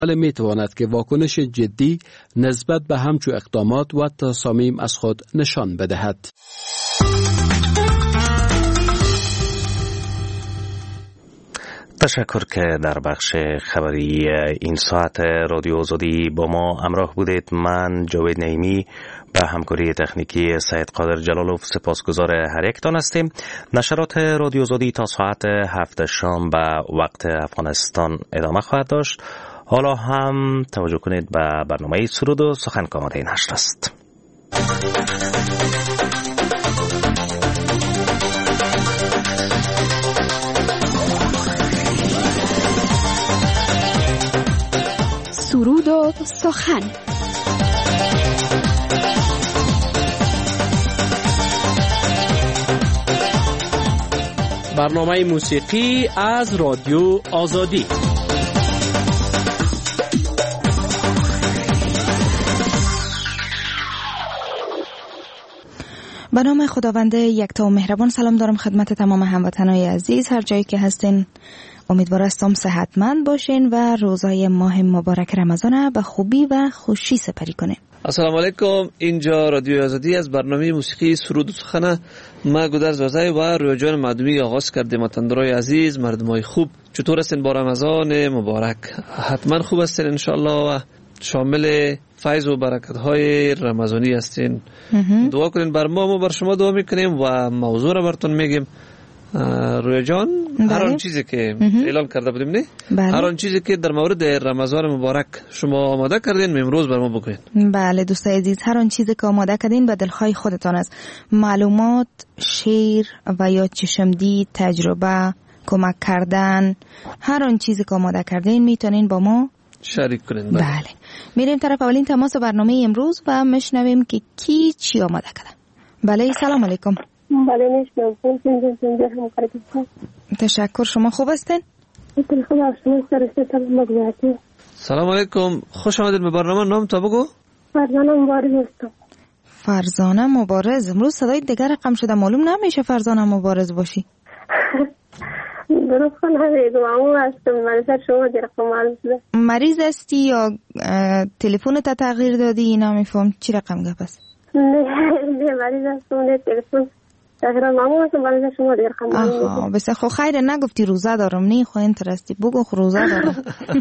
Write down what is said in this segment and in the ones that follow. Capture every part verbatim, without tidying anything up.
می تواند که واکنش جدی نسبت به همچو اقدامات و تصامیم از خود نشان بدهد. تشکر که در بخش خبری این ساعت رادیو آزادی با ما همراه بودید. من جاوید نعیمی به همکاری تکنیکی سید قادر جلالوف سپاسگزار هر یکتان هستیم. نشرات رادیو آزادی تا ساعت هفت شام به وقت افغانستان ادامه خواهد داشت. حالا هم توجه کنید به برنامه سرود و سخن که آماده نشر است. سرود و سخن. برنامه موسیقی از رادیو آزادی. به نام خداوند یکتا و مهربان سلام دارم خدمت تمام هموطنان عزیز هر جایی که هستین. امیدوار هستم صحتمند باشین و روزای ماه مبارک رمضان به خوبی و خوشی سپری کنین. السلام علیکم، اینجا رادیو آزادی از برنامه موسیقی سرود و سخن. ما گودرز وزای و رویا جان معدومی آغاز کردیم. وطندارای عزیز، مردمای خوب، چطور هستین با رمضان مبارک؟ حتما خوب هستین ان شاء الله و شامل فیض و برکت های رمضانی هستین. دعا کنین بر ما، ما بر شما دعا میکنیم و موضوع را براتون میگیم. رویا جان، هر آن چیزی که اعلان کرده بودیم نه؟ بله. هر آن چیزی که در مورد رمضان مبارک شما آماده کردین امروز بر ما بگوین. بله دوستای عزیز، هر آن چیزی که آماده کردین به دلخواه خودتان است. معلومات، شعر و یا چشمدید، تجربه، کمک کردن، هر آن چیزی که آماده کردین میتونین با ما شریک کنین. بله, بله. میریم طرف اولین تماس برنامه امروز و میشنویم که کی چی آماده کرده. بله سلام علیکم. بله میشنم. تشکر. شما خوب هستین؟ سلام علیکم، خوش آمدید به برنامه. نام تا بگو. فرزانه مبارز هستم. فرزانه مبارز. امروز صدای دیگر رقم شده، معلوم نمیشه فرزانه مبارز باشی. درست کنم اما هستم. مریض شما در رقم معلوم شده. مریض هستی یا تلفن تا تغییر دادی؟ نمیفهم چی رقم گپ است. نه مریض هستم، نه تلفن تغییر معمول هستم. مریض شما در رقم معلوم. آها بس خو خیر نگفتی روزه دارم. نه خو انترستی بگو روزه دارم.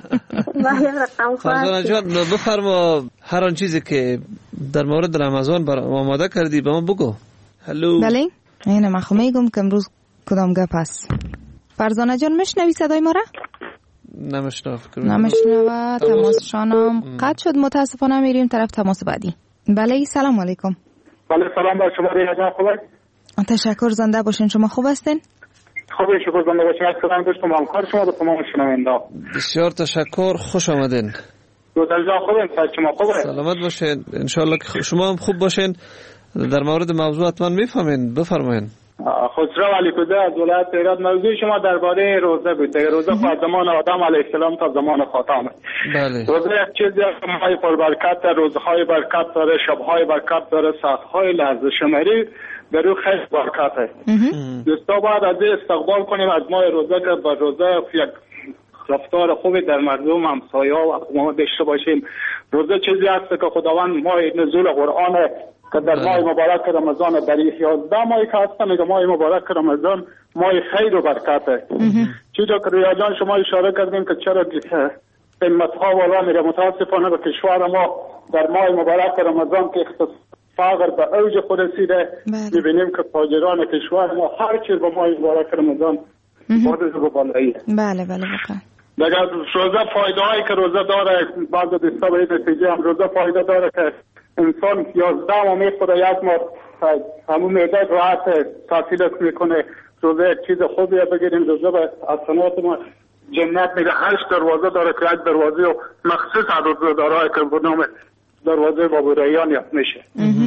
فرزانه جان بفرما هر آن چیزی که در مورد رمضان بر آماده کردی به ما بگو. هلو. بله اینه من خو میگم که امروز کدام گپ است. فرزانه جان میشنوی صدای ما را؟ نمیشنوه. فکر نمیشنوه. تماس شانم قطع شد. متاسفانه میریم طرف تماس بعدی. بله سلام علیکم. بله سلام بر شما. ریاض خوب است؟ تشکر. زنده باشین. شما خوب هستین؟ خوبه شکر. زنده باشین. سلام دوستم. همکار شما به تمام شنونده. بسیار تشکر. خوش آمدین. دوستان خوبه؟ شما خوبه؟ سلامت باشین. ان شاء الله که شما هم خوب باشین. در مورد موضوع حتما میفهمین. بفرمایید. خسرو علی کوزه از ولایت هرات. موضوع شما درباره روزه بود. روزه از زمان آدم علیه السلام تا زمان خاتم. بله. روزه یک چیزی است که ماه پربرکت، روزهای برکت داره، شبهای برکت داره، ساعتهای لحظه شماری در او خیلی برکت است. دوستا باید از استقبال کنیم از ماه روزه که با روزه یک رفتار خوبی در مردم همسایه و اقوام داشته باشیم. روزه چیزی است که خداوند ماه نزول قرآن که در ماه مبارک رمضان در یازده ماهی که هستم میگه ماه مبارک رمضان ماه خیر و برکت است. چیزا که رویا جان شما اشاره کردیم که چرا قیمت ها بالا میره، متاسفانه به کشور ما در ماه مبارک رمضان که فقر به اوج خود رسیده میبینیم که تاجران کشور ما هر چیز به ماه مبارک رمضان بارز به بالاییه. بله بله واقعا. دیگر روزه فایده هایی که روزه داره، بعض دوستا به این نتیجه هم روزه فایده داره که انسان یازده ماه میخوره، یک ماه همون معده راحت تعطیلش میکنه. روزه یک چیز خوبیه بگیریم. روزه به حسنات ما جنت میره. هشت دروازه داره که یک دروازه و مخصوص روزه داره که به نام دروازه بابو ریان یاد میشه.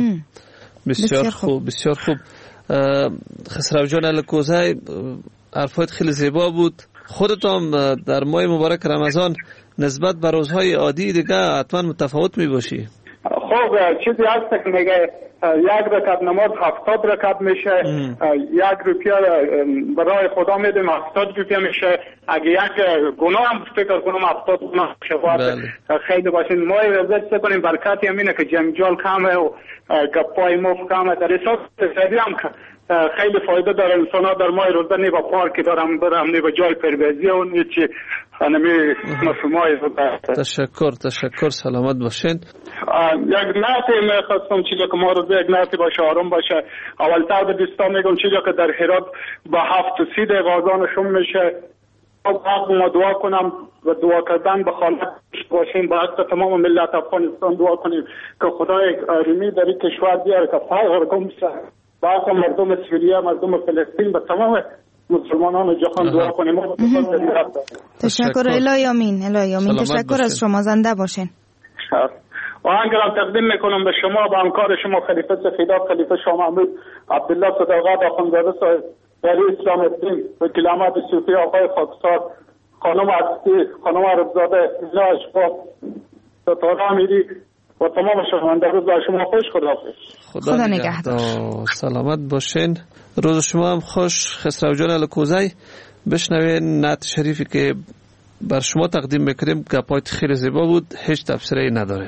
بسیار خوب بسیار خوب. خسرو جان الکوزه حرفات خیلی زیبا بود. خودت هم در ماه مبارک رمضان نسبت به روزهای عادی دیگه حتما متفاوت می باشی. خب چیزی هست که میگه یک رکعت نماز هفتاد رکعت میشه. یک روپیه برای خدا میدیم هفتاد روپیه میشه. اگه یک گناه هم فکر کنم هفتاد گناه میشه. خیلی باشین ما عزت کنیم. برکتی همینه که جنجال کمه و گپای مفت کمه. در حساب تسری هم خیلی فایده داره. انسان ها در ماه روزه نی با پارکی دارم برم نی با جای پرویزی و نی چی خانمی مفهومای روزه. تشکر تشکر سلامت باشین. یک نعتی میخواستم چیزا که ما روزه یک نعتی باشه آروم باشه. اولتر به دوستان میگم چیزا که در هرات با هفت و سی دقیقه آذانشون میشه. ما دعا کنم و دعا کردن به خالق باشیم. با حق تمام ملت افغانستان دعا کنیم که خدای آرامی در این کشور بیاره که فقر گم شه. با مردم سوریه، مردم فلسطین، به تمام مسلمانان جهان دعا کنیم. تشکر. الهی آمین. الهی آمین. تشکر از شما. زنده باشین. و آنگرام تقدیم میکنم به شما با همکار شما خلیفه سفیدات، خلیفه شاه محمود عبدالله صدقات آخوندزاده صاحب، ولی اسلام الدین، وکیل احمد صوفی، آقای خاکسار، خانم عطسی، خانم عربزاده، اینا اشفاق، ستاره امیری و تمام شنونده روز بر شما خوش. خداحافظ. خدا نگهدار. سلامت باشین. روز شما هم خوش. خسرو جان الکوزی، بشنوین نعت شریفی که بر شما تقدیم میکنیم. گپایت خیلی زیبا بود، هیچ تفسیری نداره.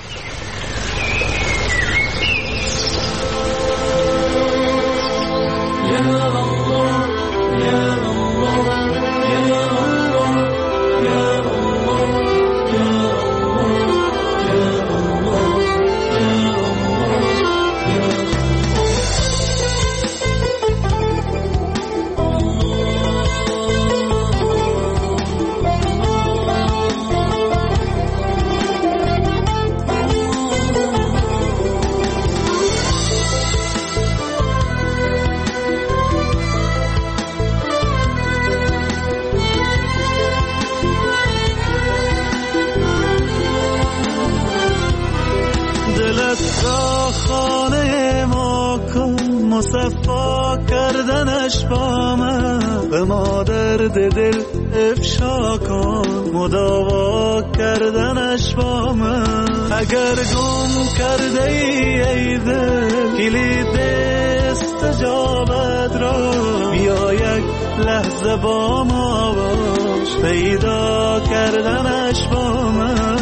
مصفا کردنش با من، به ما درد دل افشا کن، مداوا کردنش با من. اگر گم کرده ای ای دل کلید استجابت را، بیا یک لحظه با ما باش، پیدا کردنش با من.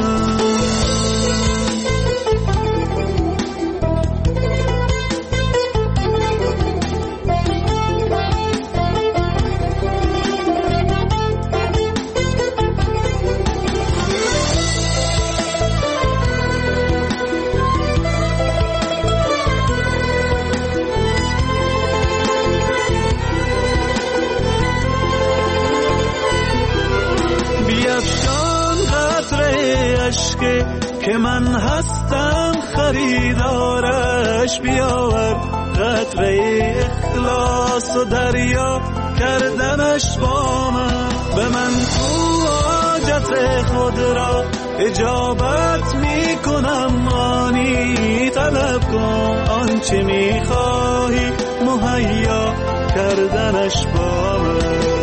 که من هستم خریدارش، بیاور قطره اخلاص و دریا کردنش با من. به من تو حاجت خود را اجابت می کنم، آنی طلب کن آنچه می خواهی مهیا کردنش با من.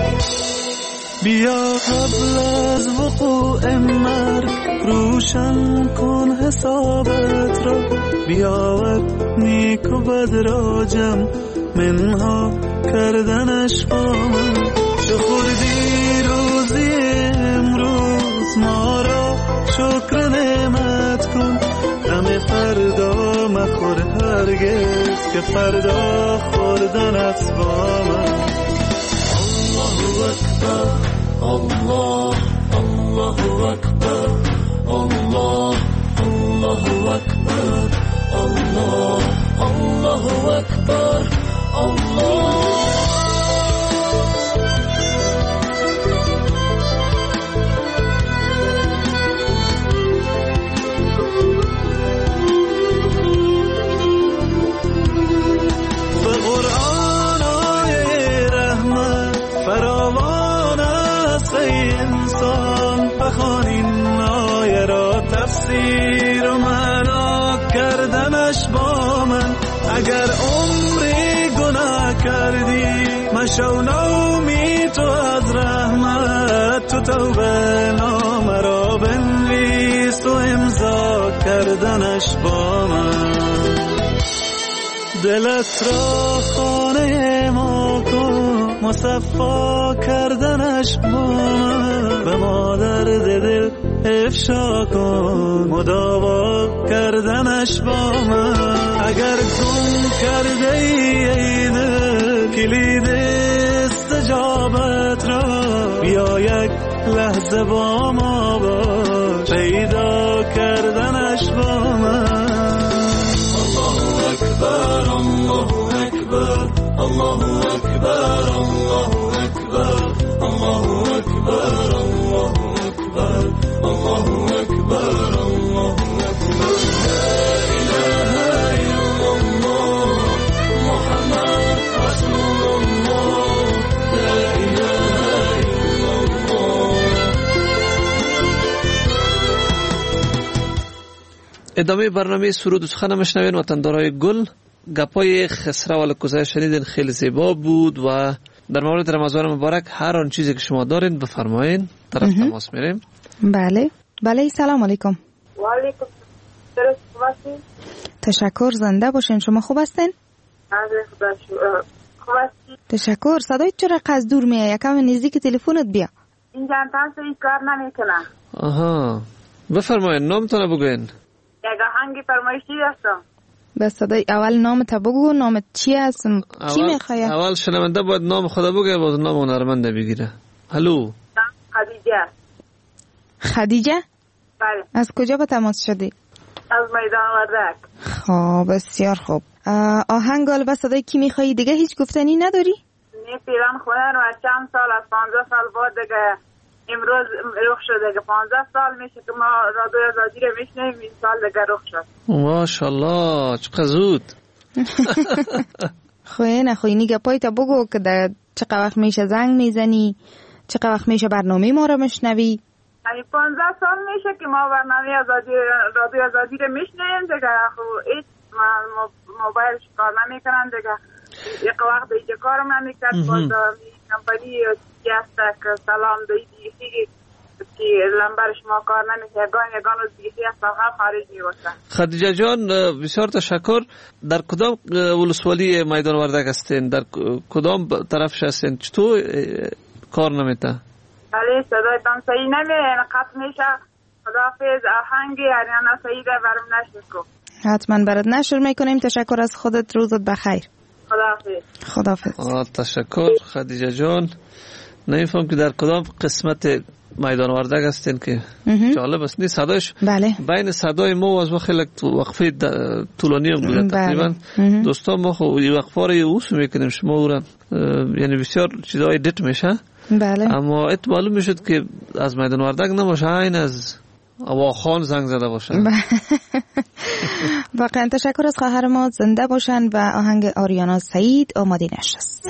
بیا قبل از وقوع مرگ روشن کن حسابت را، بیاور نیک و بد را جمع منها کردنش با من. چو خوردی روزی امروز ما را شکر نعمت کن، غم فردا مخور هرگز که فردا خوردنت با من. الله اکبر، الله الله اکبر، الله الله اکبر، الله الله اکبر، الله. به قرآن آیه رحمت فراوان است ای انسان، بخوان این آیه را تفسیر و معنا کردنش با من. اگر عمری گناه کردی مشو نومی تو از رحمت، تو توبه نامه را بنویس و امضا کردنش با من. دلت را خانه ما کن، مصفا کردنش با من، به ما درد دل افشا کن، مداوا کردنش با من. اگر گم کرده ای دل کلید استجابت را، بیا یک لحظه با ما باش، پیدا کردنش با من. الله اکبر الله اکبر الله اکبر الله اکبر الله اکبر الله اکبر الله اکبر الله اکبر. لا اله الا الله محمد رسول الله. لا اله الا الله. ادامه برنامه سرود و سخن مشنوین وطندارای گل. گپای خسرو الکوزه شنیدین، خیلی زیبا بود و در مورد رمضان مبارک هر آن چیزی که شما دارین بفرمایین. طرف تماس میریم. بله بله. سلام علیکم. و علیکم السلام. خوب هستین؟ تشکر، زنده باشین. شما خوب هستین؟ خدا شکر. خوب هستین؟ تشکر. صدای چرا قز دور میاد؟ یکم نزدیک تلفنت بیا. اینجا انتن کار نمیکنه. آها، بفرمایین. نامتون بگوین. یک آهنگ فرمایشی هستم. بس صدای اول نامت بگو. نامت چی هست؟ چی میخوای؟ اول شنونده باید نام خدا بگه، باز نام هنرمنده بگیره. الو. خدیجه. خدیجه؟ بله. از کجا به تماس شدی؟ از میدان وردک. خب بسیار خوب. آهنگ البته صدای کی میخوایی؟ دیگه هیچ گفتنی نداری؟ نه پیران خونه رو از چند سال، از پانزده سال بعد دیگه امروز رخ شده که پانزده سال میشه که ما رادیو آزادی رو میشنیم. این سال دیگه رخ شد. ماشاءالله چقدر زود. خوی نخوی نیگه پایتا بگو که در چقدر وقت میشه زنگ میزنی، چقدر وقت میشه برنامه ما رو مشنوی. یعنی پانزده سال میشه که ما برنامه آزادی رادیو آزادی رو میشنیم دیگه. خب ایت موبایلش کار نمیکنن دیگه. یک وقت دیگه کارم نمیکرد. باز کمپانی که هست که سلام دیگه که لنبرش ما کار نمیشه. یگان یگان از دیگه از ساقه خارج میباشن. خدیجه جان بسیار تشکر. در کدام ولسوالی میدان وردک هستین؟ در کدام طرفش هستین؟ چطور کار نمیته؟ بله صدایتان صحیح نمیه، قطع میشه. خداحافظ. آهنگی اریانا سعیده برام نشر کن. حتما برات نشر میکنیم. تشکر از خودت. روزت بخیر. خداحافظ. خداحافظ. تشکر خدیجه جان. نمیفهم که در کدام قسمت میدان وردک هستین که جالب است. نیست صدایش بله. بین صدای ما و از ما خیلی وقفه طولانی هم بوده. تقریبا دوستان ما خب یه وقفه رو اوس میکنیم شما او را، یعنی بسیار چیزای دت میشه. بله. اما ات معلوم میشد که از میدان وردک نباشه، این از اواخان زنگ زده باشه. واقعا تشکر از خواهر ما. زنده باشن. و آهنگ آریانا سعید آماده نشست.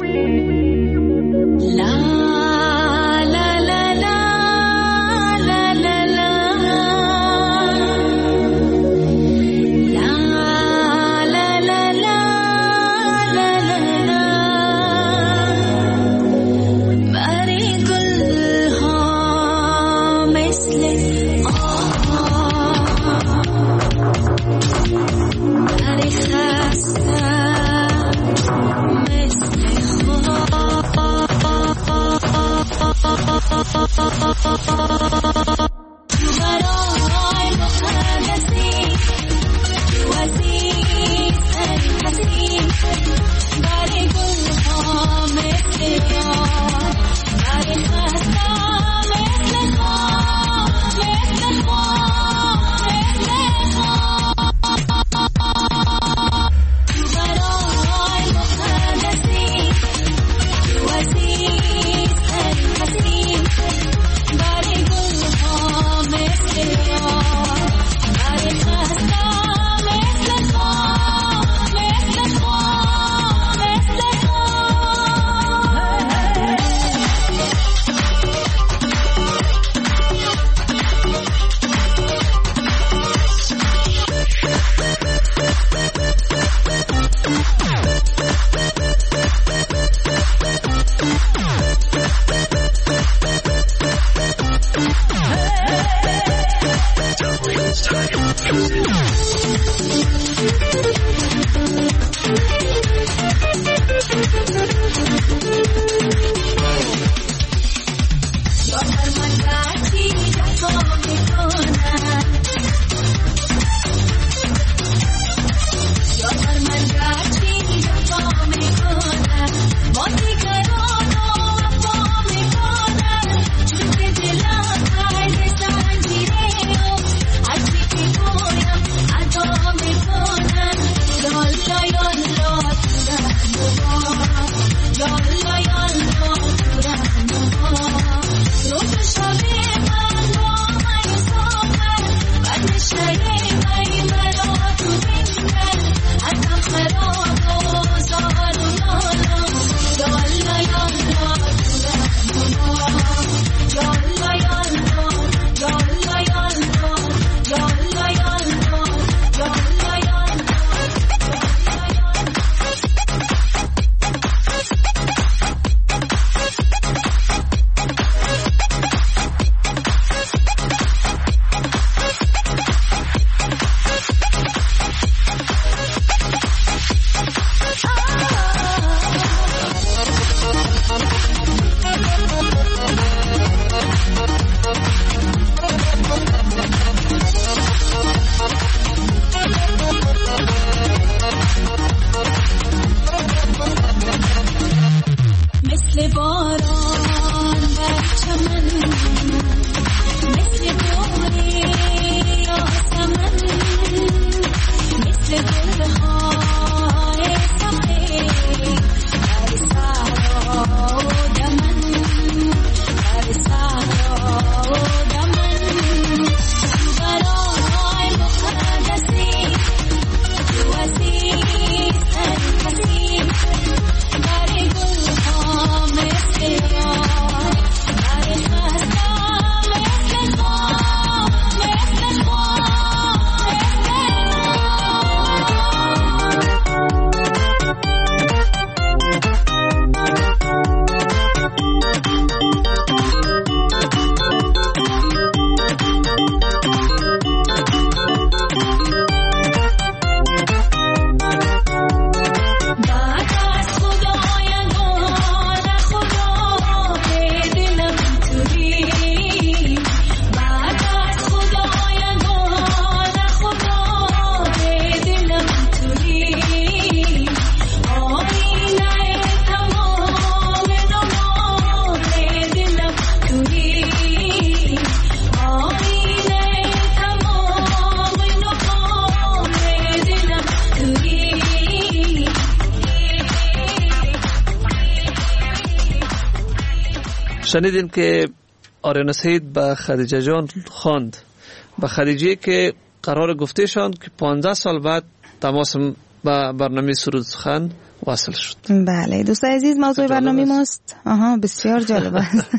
شنیدین که آریانا سعید به خدیجه جان خواند، به خدیجه که قرار گفتهشان که پانزده سال بعد تماس با برنامه سرود سخن واصل شد. بله دوست عزیز، موضوع برنامه ماست آها بسیار جالب است.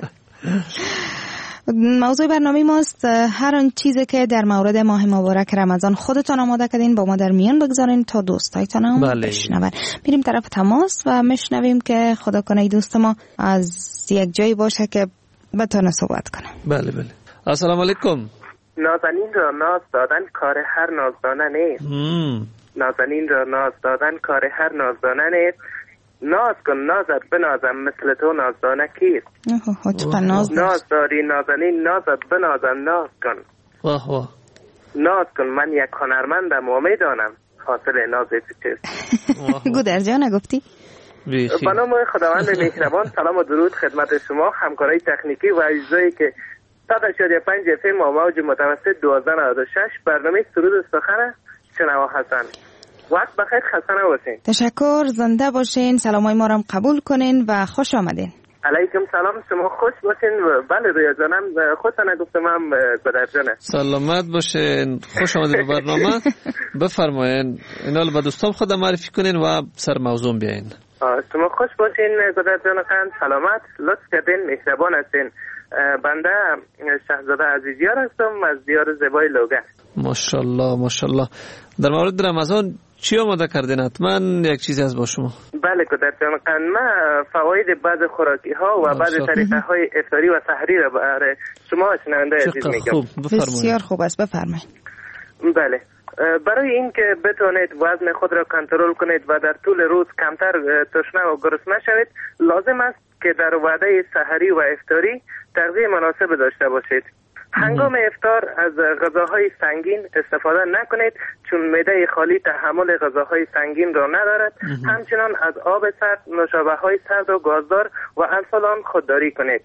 موضوع برنامه ماست هر آن چیزی که در مورد ماه مبارک رمضان خودتان آماده کردین با ما در میان بگذارین تا دوستایتان هم بله. بشنون. میریم طرف تماس و میشنویم که خدا کنه دوست ما از یک جایی باشه که بتونه صحبت کنه. بله بله. السلام علیکم. نازنین را ناز دادن کار هر نازدانه نیست. نازنین را ناز دادن کار هر نازدانه نیست. ناز کن نازت بنازم مثل تو نازدانه کیست. ناز, ناز داری نازنین نازت بنازم ناز کن. واه واه. ناز کن من یک هنرمندم و میدانم حاصل ناز چیست. گودر جان نگفتی؟ به نام خداوند مهربان سلام و درود خدمت شما همکارای تکنیکی و اجزایی که صد و هشتاد و پنج اف ام موج متوسط دوازده نود و شش برنامه سرود سخن شنوا هستند. وقت بخیر، خسته نباشین. تشکر، زنده باشین، سلامای ما رو قبول کنین و خوش آمدین. علیکم سلام، شما خوش باشین. و بله رویا جانم خودتان گفتم هم گدر جانه سلامت باشین، خوش آمدین به برنامه. بفرمایین اینا به دوستان خود معرفی کنین و سر موضوع بیاین. شما خوش باشین گدر جان خان، سلامت، لطف کردین، مهربان هستین. بنده شهزاده عزیزیار هستم از دیار زیبای لوگه. ماشاءالله ماشاءالله. در مورد رمضان چی آماده کردین؟ حتما یک چیزی از با شما. بله کدر جان خان، من فواید بعض خوراکی ها و بعض طریقه های افطاری و سحری را برای شما شنونده عزیز میگم. بسیار خوب است، بفرمایید. بله، برای این که بتونید وزن خود را کنترل کنید و در طول روز کمتر تشنه و گرسنه شوید، لازم است که در وعده سحری و افطاری تغذیه مناسب داشته باشید. هنگام افطار از غذاهای سنگین استفاده نکنید چون معده خالی تحمل غذاهای سنگین را ندارد. همچنان از آب سرد، نوشابه‌های سرد و گازدار و امثال آن خودداری کنید.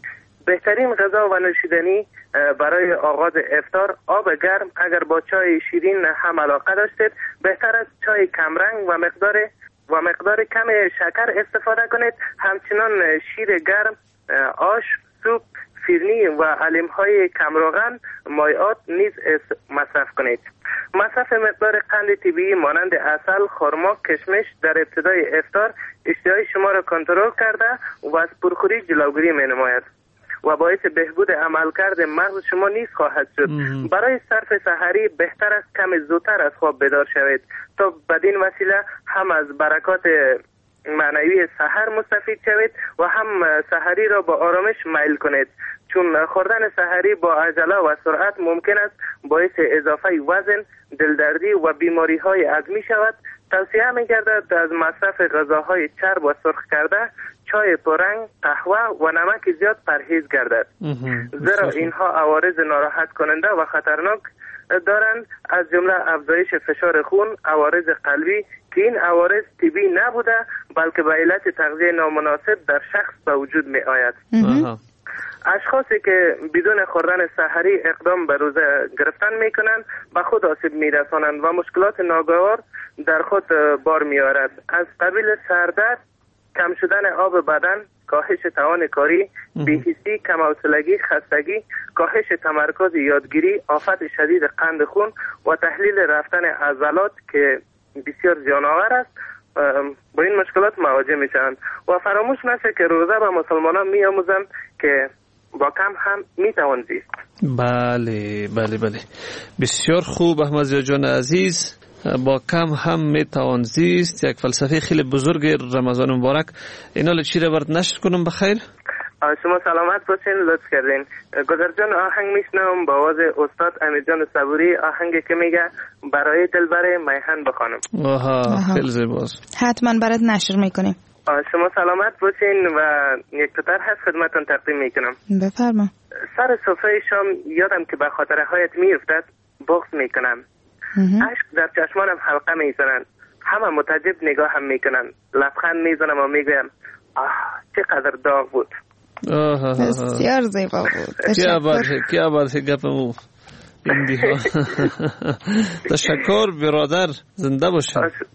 بهترین غذا و نوشیدنی برای آغاز افطار آب گرم، اگر با چای شیرین هم علاقه داشتید بهتر است چای کمرنگ و مقدار و مقدار کم شکر استفاده کنید. همچنان شیر گرم، آش، سوپ، فیرنی و علمهای کمروغن، مایعات نیز مصرف کنید. مصرف مقدار قند طبیعی مانند عسل، خرما، کشمش در ابتدای افطار اشتهای شما را کنترل کرده و از پرخوری جلوگیری می نماید و باعث بهبود عملکرد مغز شما نیز خواهد شد. برای صرف سحری بهتر است کم زودتر از خواب بیدار شوید تا بدین وسیله هم از برکات معنوی سحر مستفید شوید و هم سحری را با آرامش میل کنید چون خوردن سحری با عجله و سرعت ممکن است باعث اضافه وزن، دلدردی و بیماری های عظمی شود. توصیه می گردد از مصرف غذاهای چرب و سرخ کرده، چای پررنگ، قهوه و نمک زیاد پرهیز گردد، زیرا اینها عوارض ناراحت کننده و خطرناک دارند، از جمله افزایش فشار خون، عوارض قلبی که این عوارض طبیعی نبوده بلکه به علت تغذیه نامناسب در شخص به وجود می آید. اشخاصی که بدون خوردن سحری اقدام به روزه گرفتن می کنند به خود آسیب می رسانند و مشکلات ناگوار در خود بار می آورد، از قبیل سردرد، کم شدن آب بدن، کاهش توان کاری، بی‌حسی، کم‌حوصلگی، خستگی، کاهش تمرکز یادگیری، آفت شدید قند خون و تحلیل رفتن عضلات که بسیار زیان‌آور است با این مشکلات مواجه میشن و فراموش نشه که روزه به مسلمانان میآموزند که با کم هم میتوان زیست. بله بله بله بسیار خوب احمد زیا جان عزیز، با کم هم میتوان زیست، یک فلسفه خیلی بزرگ رمضان مبارک. اینا چی را برد نشر کنم بخیر؟ شما سلامت باشین، لطف کردین. گذر جان آهنگ میشنم با آواز استاد امیر جان صبوری، آهنگی که میگه برای دلبر میهن بخوانم. آها خیلی زیباست، حتما برات نشر میکنیم. شما سلامت باشین و یک تتر هست خدمتون تقدیم میکنم. بفرما. سر سفره شام یادم که به خاطر هایت میافتد بغض میکنم، عشق در چشمانم حلقه میزنن، همه متعجب نگاه هم میکنن، لبخند میزنم و میگویم آه چقدر داغ بود. بسیار زیبا بود. کیا بات ہے کیا بات ہے گپمو این دیها. تشکر برادر، زنده باشه.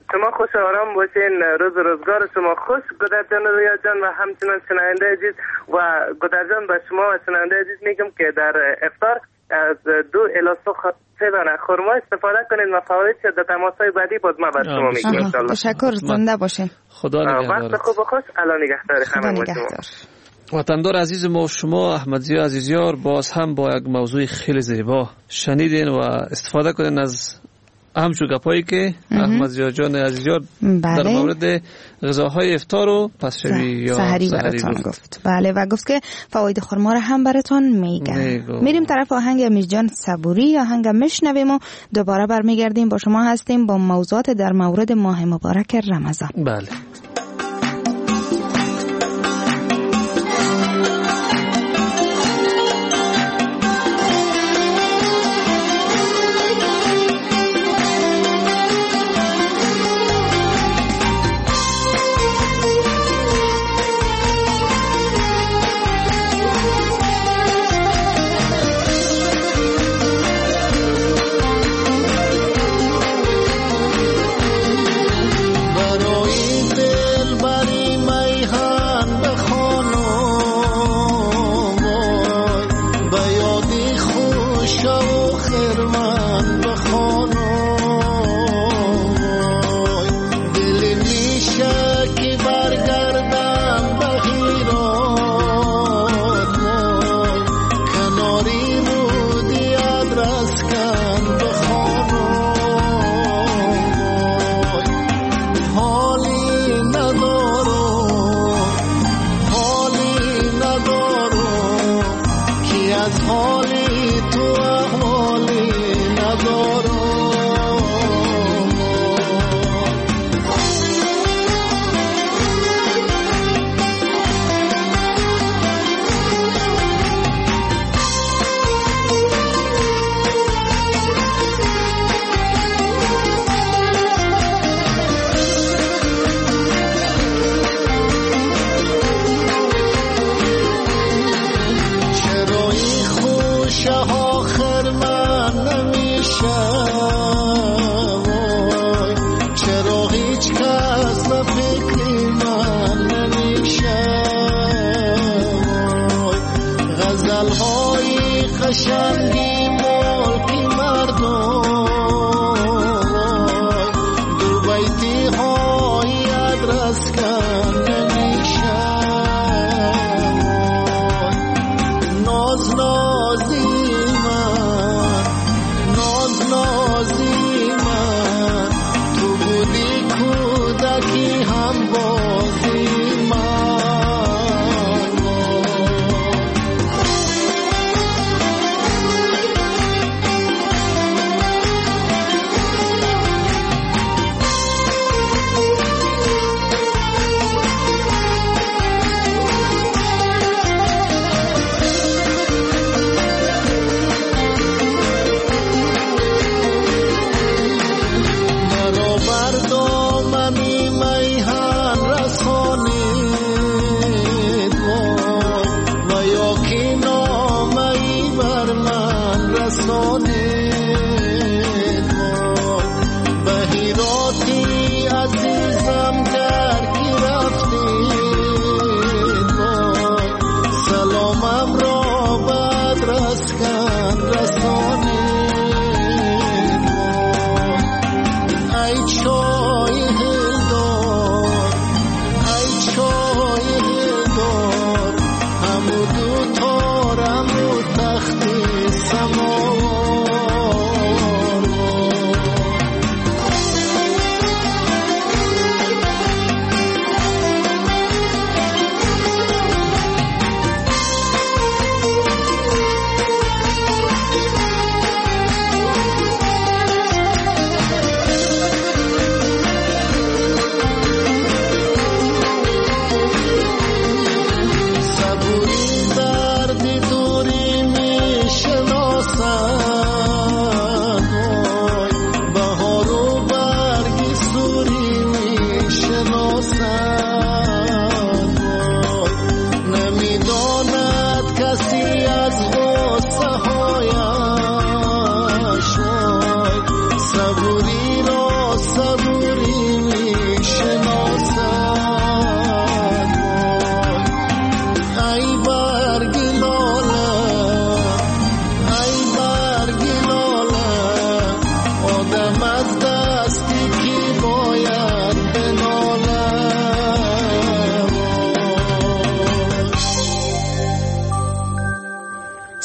شما خوش آرام باشین، روز روزگار شما خوش گودر جان و ریاض جان و همچنان شنونده عزیز. و گودر جان به شما و شنونده عزیز میگم که در افطار از دو الی سه دانه خرما استفاده کنید و فوایدش در تماس‌های بعدی باز ما بر شما میگیم ان شاء الله. تشکر، زنده باشین. خدا نگهدار. وقت خوب و خوش. الله نگهدار همه شما. وطندار عزیز ما، شما احمدزیا عزیزیار باز هم با یک موضوع خیلی زیبا شنیدین و استفاده کنین از همچون گپایی که احمدزیا جان عزیزیار بله. در مورد غذاهای افطار و پس شبی یا سحری براتون گفت. گفت بله و گفت که فواید خرما رو هم براتون میگن. میریم طرف آهنگ میرجان صبوری یا آهنگ میشنویم و دوباره برمیگردیم با شما هستیم با موضوعات در مورد ماه مبارک رمضان. بله.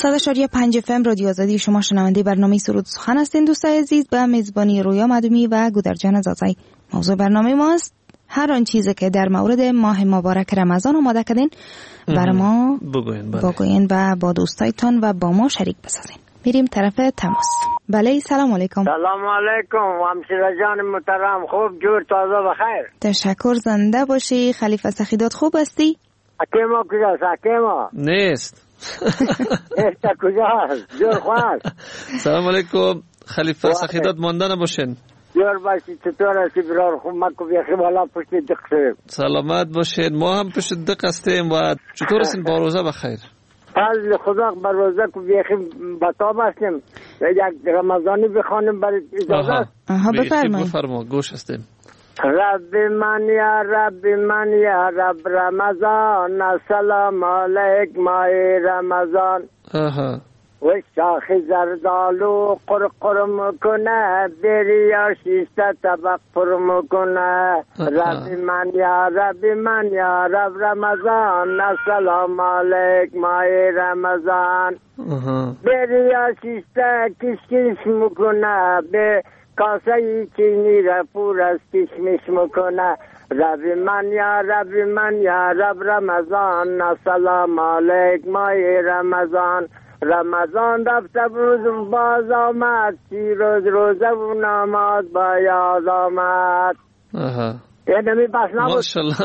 صد و شش و پنج اف ام رادیو آزادی. شما شنونده برنامه سرود سخن هستین دوستای عزیز، به میزبانی رویا مدومی و گودرجان زازای. موضوع برنامه ماست هر آن چیزی که در مورد ماه مبارک رمضان آماده کردین بر ما بگوین, بگوین و با دوستایتان و با ما شریک بسازین. میریم طرف تماس. بله سلام علیکم. سلام علیکم همسایه جان محترم، خوب جور تازه بخیر. تشکر، زنده باشی. خلیفه سخیدات خوب هستی؟ حکیما کجاست؟ حکیما نیست. نیست کجاست؟ جور خواست. سلام علیکم خلیفه سخیدات مانده نباشین. جور باشی، چطور هستی برار؟ خوب مکو بیخی بالا پشت دق شدیم. سلامت باشین، ما هم پشت دق هستیم. و چطور هستین؟ با روزه بخیر. فضل خدا بر روزه که بیخی بطاب هستیم. یک رمضانی بخوانیم برای اجازه است؟ آها بفرمایید. بفرما، گوش هستیم. رب من یا رب من یا رب رمضان، سلام علیک ماه رمضان. آها و شاخ زردالو قرقر میکنه، بریا شیسته طبق پر میکنه. رب من یا رب من یا رب رمضان، سلام علیک ماه رمضان. بریا شیسته کش کش میکنه، به کاسه چینی را پر از کشمش میکنه. رب من یا رب من یا رب رمضان، سلام علیک ماه رمضان. رمضان رفته روز باز آمد، سی روز روزه و نماز با یاد آمد. آها یعنی می بس نبود. ماشالله.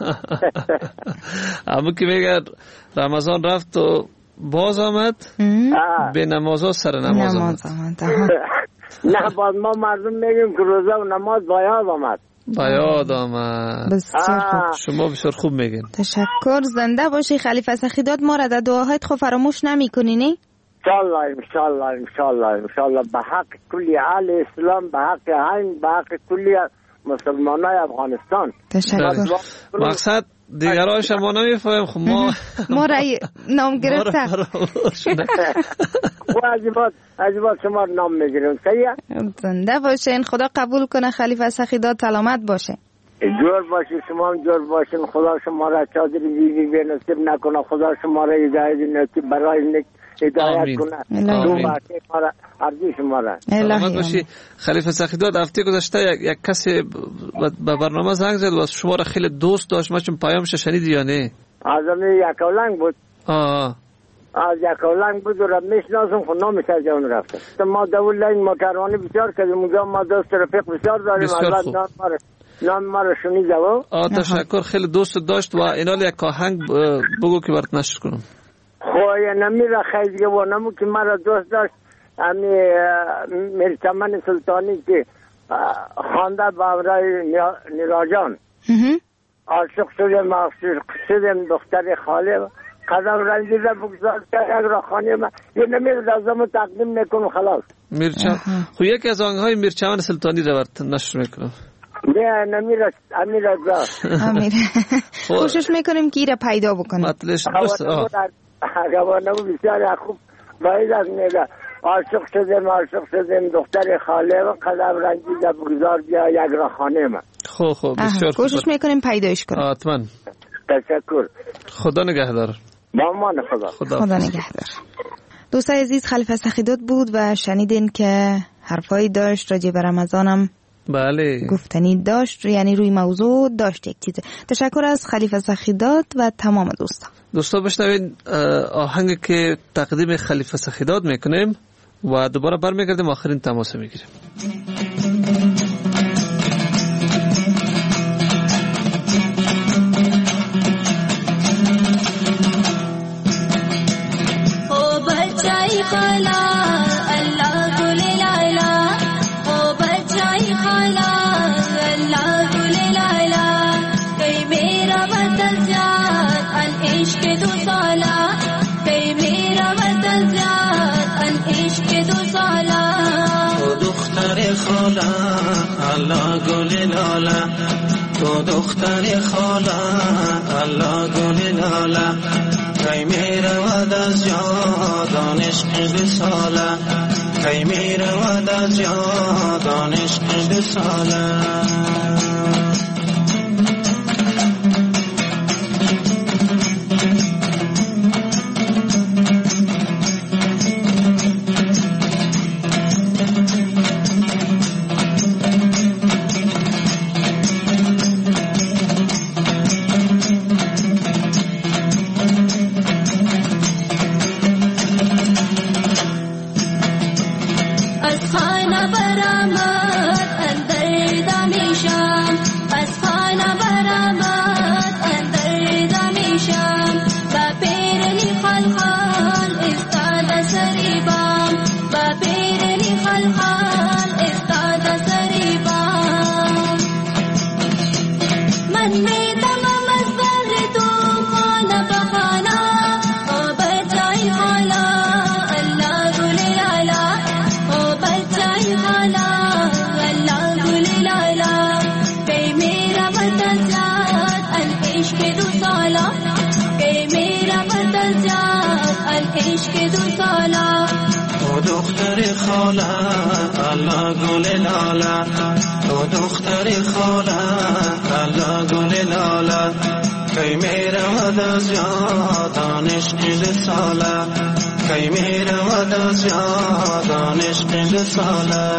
اما که میگه رمضان رفت و باز آمد، به نماز ها سر نماز آمد. نه باز ما مردم میگیم که روزه و نماز با یاد آمد. با یاد آمد. بسیار خوب. شما بسیار خوب میگین. تشکر، زنده باشی خلیفه سخیدات. ما را در دعاهایت خود فراموش نمی کنی نه؟ انشالله انشالله انشالله انشالله به حق کلی اهل اسلام، به حق همین، به حق کلی مسلمانای افغانستان. تشکر. مقصد دیگرایش ما نمیفهمیم، خب ما ما رای نام گرفته. و عجیبات عجیبات شما نام میگیریم. صحیح؟ زنده باشین، خدا قبول کنه خلیفه سخیدات، سلامت باشه. جور باشی، شما هم جور باشین. خدا شما را چادر بیبی به نصیب نکنه، خدا شما را هدایت نصیب برای نک هدایت کنه. دو باشه ما را عرضی شما را سلامت باشی. خلیفه سخیدات هفته گذشته یک, یک کسی به برنامه زنگ زد و شما را خیلی دوست داشت. ما چون پیامش شنیدی یا نه؟ آزمی یکولنگ بود. آه از یکولنگ بود و را میشناسم، خود نامش از جان رفته. ما دول لین مکرانی بسیار کردیم اونجا، ما دوست رفیق بسیار داریم. بسیار خوب. نام ما را شنیده و آه تشکر، خیلی دوست داشت. و اینال یک آهنگ بگو که برات نشر کنم. خواه نمی را خیزگه و نمو که ما را دوست داشت. امی مرچمن سلطانی که خانده با امرای نیراجان عاشق شدم، عاشق شدم دختر خاله، قدم رنجی را بگذار که یک را خانه ما یه نمی رازم تقدیم نکنم خلاص. میرچمن خو یکی از آهنگ‌های میرچمن سلطانی را برات نشر میکنم. نه نمیره امیره گذار امیره کوشش میکنیم که ایره پیدا بکنیم. مطلش دوست آه روانمو بسیار خوب باید از میگه عاشق شدم عاشق شدم دختر خاله و قدم رنجیده بگذار بیا یک را خانه من. خوب خوب بسیار خوب، کوشش میکنیم پیدایش کنیم. حتما. تشکر. خدا نگهدار. با امان خدا. خدا, خدا نگهدار. دوستای عزیز، خلیفه سخیدات بود و شنیدین که حرفایی داشت راجع به رمضانم. بله گفتنی داشت، یعنی روی موضوع داشت یک چیزه. تشکر از خلیفه سخیدات و تمام دوستان. دوستا بشنوین آهنگ که تقدیم خلیفه سخیدات میکنیم و دوباره برمیگردیم آخرین تماس میگیریم. او بچای خالا الله گل لالا، او بچای خالا الله گل لالا، کای میرا وطن زیاد ان عشق دو سالا، کای میرا وطن زیاد ان عشق دو سالا. تو دختر خالا الله گل لالا، تو دختر خالا الله گل لالا، کای میرود از یادان عشق دو ساله، کای میرود از یادان عشق دو ساله. از خانه برآمد اندر دم شام، از خانه برآمد اندر دم شام، با پیرنی خلخال افتاد سری بام، با پیرنی خلخال افتاد سری بام. من میدمم از بر تو خانه به خانه، او بچای خالا الله گل لالا، او بچای خالا الله گل لالا. کی میرا وطن زاد العشق دو سالا، کی میرا وطن زاد العشق دو سالا. او دختر خاله الله گل لالا، او دختر خاله الله گل لالا. کی میرود از یادان عشق ساله، کی میرود از یادان عشق ساله.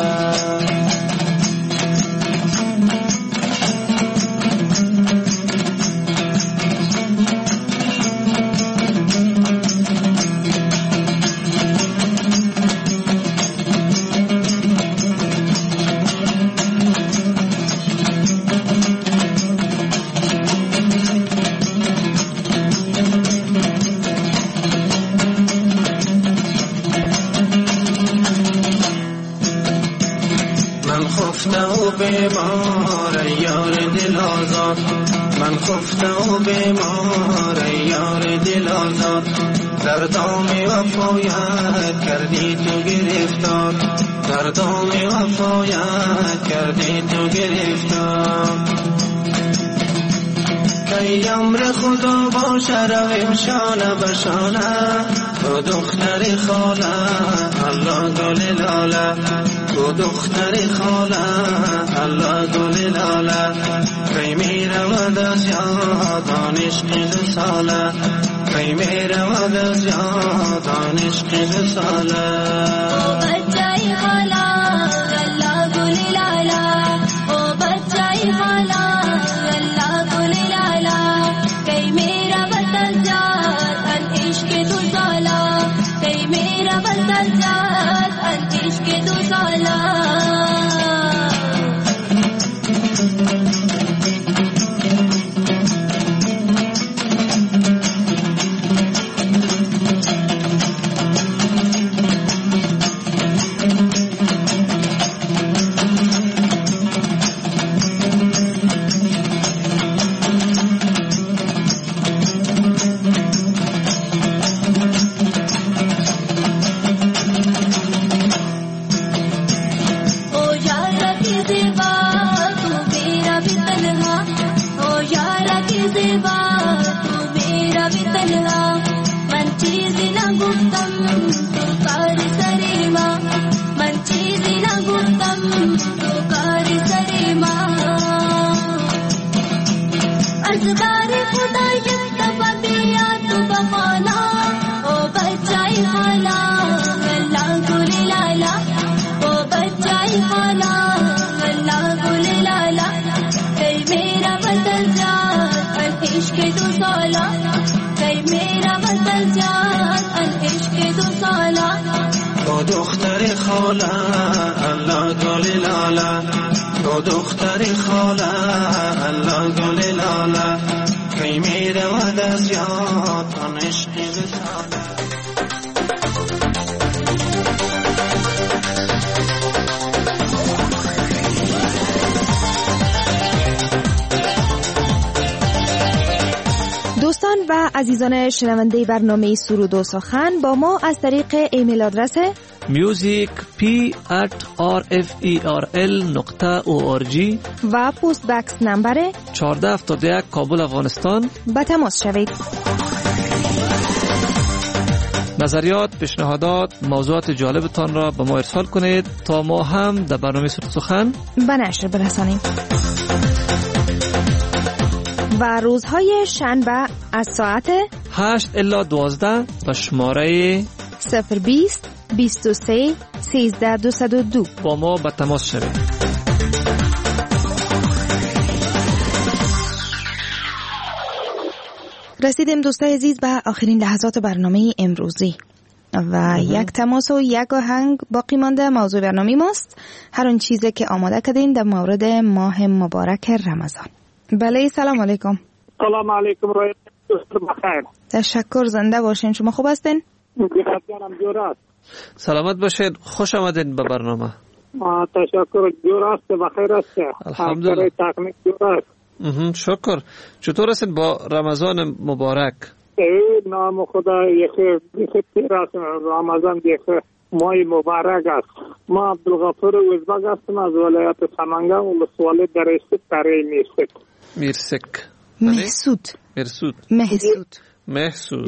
بیمار یار دل آزاد، من خفته و بیمار یار دل آزاد. در دام وفایت کردی تو گرفتار، در دام وفایت کردی تو گرفتار. کی امر خدا باشه رویم شانه به شانه، تو دختر خاله الله گل لاله، تو دختر خاله الله گل لاله. کی میرود از یادان عشق ساله، کی میرود از یادان عشق ساله. او بچای خالا الله گل لالا، او بچای خالا الله گل لالا. کی میرود از یادان عشق دو سالا، کی میرود از یادان عشق دو سالا. دختر خاله الله گل لاله، تو دختر خاله الله گل لاله. کی میرود از یادان عشق ساله. دوستان و عزیزان شنونده برنامه سرود و سخن با ما از طریق ایمیل آدرس music p at r f e r l نقطه او آر جی و پست بکس نمبر چهارده هفتاد و یک کابل افغانستان به تماس شوید. نظریات، پیشنهادات، موضوعات جالبتان را به ما ارسال کنید تا ما هم در برنامه سرود و سخن به نشر برسانیم. و روزهای شنبه از ساعت هشت الی دوازده به شماره صفر بیست بیست و سه سیزده دویست و دو با ما به تماس شوید. رسیدیم دوستای عزیز به آخرین لحظات برنامه امروزی. و یک تماس و یک آهنگ باقی مانده. موضوع برنامه ماست هر اون چیزی که آماده کردین در مورد ماه مبارک رمضان. بله سلام علیکم. سلام علیکم روی بخیر. تشکر، زنده باشین. شما خوب هستین؟ جانم جور است. سلامت باشین، خوش آمدین به برنامه. تشکر، جور است، بخیر است. الحمدلله. تکنیک جور است. شکر. چطور هستین با رمضان مبارک؟ ای نام خدا، یک یک تیر است رمضان، یک ماه مبارک است. ما عبدالغفور ازبک هستم از ولایت سمنگان و ولسوالی درست تره میرسک. میرسک. محسود. مرسود. محسود. محسود.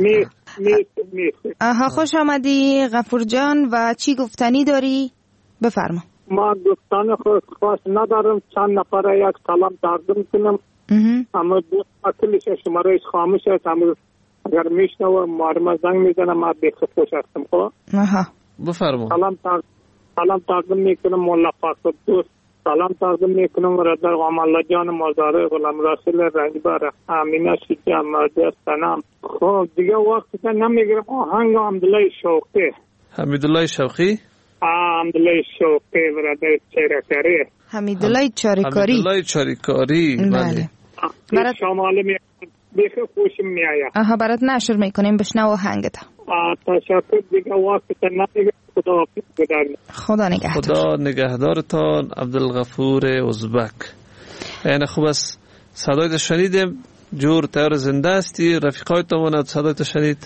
میرسک. آها، خوش آمدی غفور جان. و چی گفتنی داری؟ بفرما. ما گفتن خاص ندارم، چند نفر یک سلام تقدیم کنم. اما دوست اکلش شمارش خاموش است، اما اگر میشنوه مارما زنگ میزنم، ما بیخ خوش هستم. خب آها، بفرما. سلام تقدیم سلام تقدیم میکنم مولا فاطمه دوست، سلام تقدیم میکنم رضا غمالله جان مزاره، غلام رسول رنجبر، امینه شیجا، مرجع سنم. خب دیگه وقت نمیگیرم. آهنگ حمدالله شوقی. حمیدالله شوقی. حمدالله شوقی برادر چریکاری. حمیدالله چریکاری. حمیدالله چریکاری. بله. برات شمال می بیخ خوشم میآید. آها، برات نشر میکنیم، بشنو آهنگت. تشکر، دیگه وقت نمیگیرم. خدا حافظ بدارید. خدا نگهدار. خدا نگهدارتان عبدالغفور ازبک. یعنی خوب است صدایت شنیدیم، جور تیار زنده استی، رفیقای تامون صدایت شنید.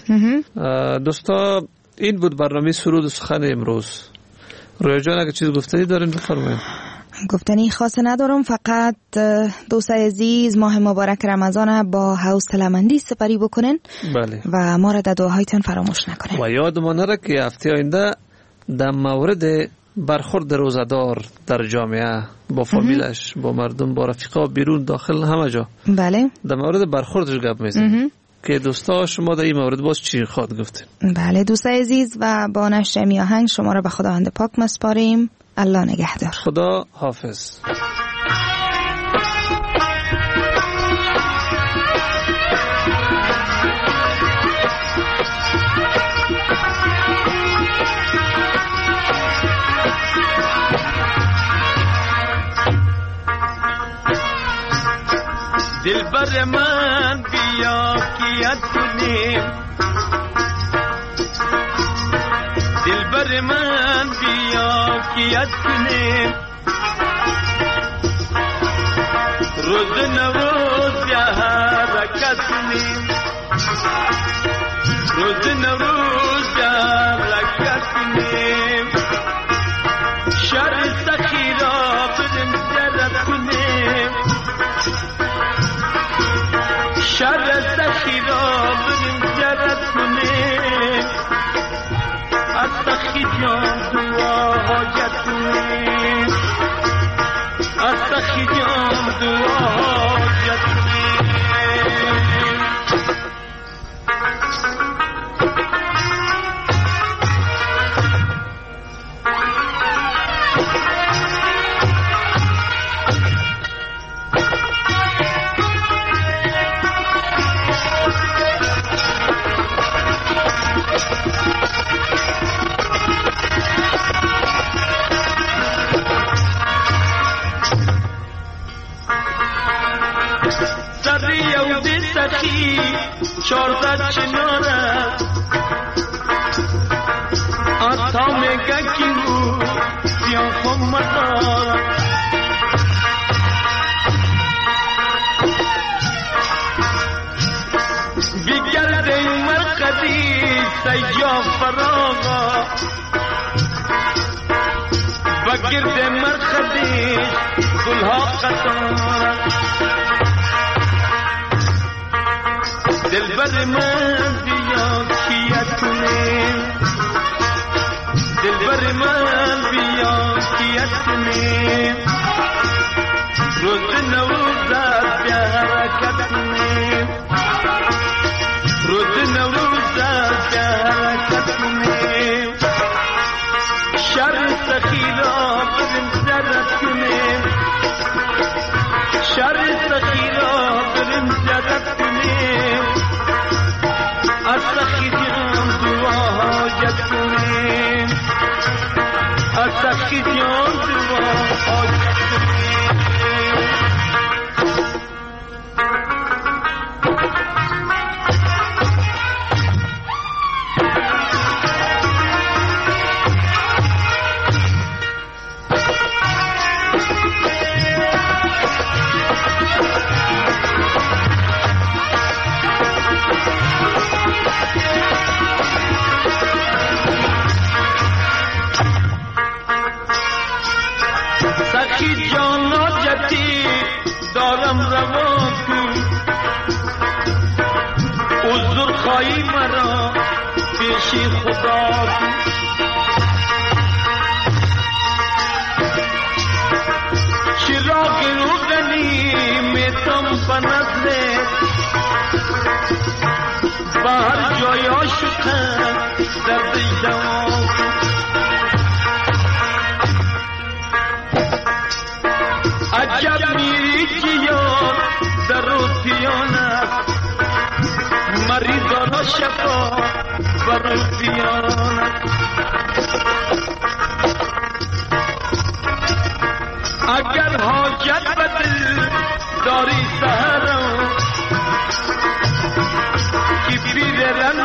دوستا این بود برنامه سرود و سخن امروز. رویا جان اگه چیز گفتنی دارین بفرمایید. گفتنی خاص ندارم، فقط دوست عزیز ماه مبارک رمضان با حوصله‌مندی سپری بکنین. بله. و ما را در دعاهایتان فراموش نکنین. و یادمان نره که هفته آینده در مورد برخورد روزدار در جامعه با فامیلش، با مردم، با رفیقا، بیرون، داخل، همه جا. بله. در مورد برخوردش گپ میزنیم که دوستا شما در این مورد باز چی خواد گفتین. بله دوست عزیز، و با نشر می آهنگ شما را به خداوند پاک مسپاریم. الله نگهدار. خدا حافظ. دلبر من بیا کیت کنیم، دلبر من بیا کیت کنیم، روز نوروز بیا حرکت کنیم، روز نوروز بیا حرکت کنیم، شر سخی را بدیم جرد کنیم، شر سخی را بدیم جرد کنیم، از سخی جان دعا حاجت کنیم، از سخی جان دعا حاجت کنیم. سخی چارزد چنانه آتا میگه کی رو سیان خم مدار بگرده مرقدی سیاه فراغا بگرده مرقدی گلها قطار دلبر من بیا کیت کنیم دلبر من بیا کیت کنیم روز نوروزت بیا حرکت کنیم روز نوروزت بیا حرکت کنیم شر سخی را بدیم زرد کنیم شر سخی را بدیم زرد کنیم از سخی جان دعا حاجت سخی جان دوا دارم روا کن عذر خواهی مرا پیش خدا کن چراغ روغنی میتم بنظرت به هر جای آشقم دردش دوا کن عجب میری که یار در روتیان است مریضان و شفا بر روتیان است اگر حاجت به دل داری سهرم که پیر رن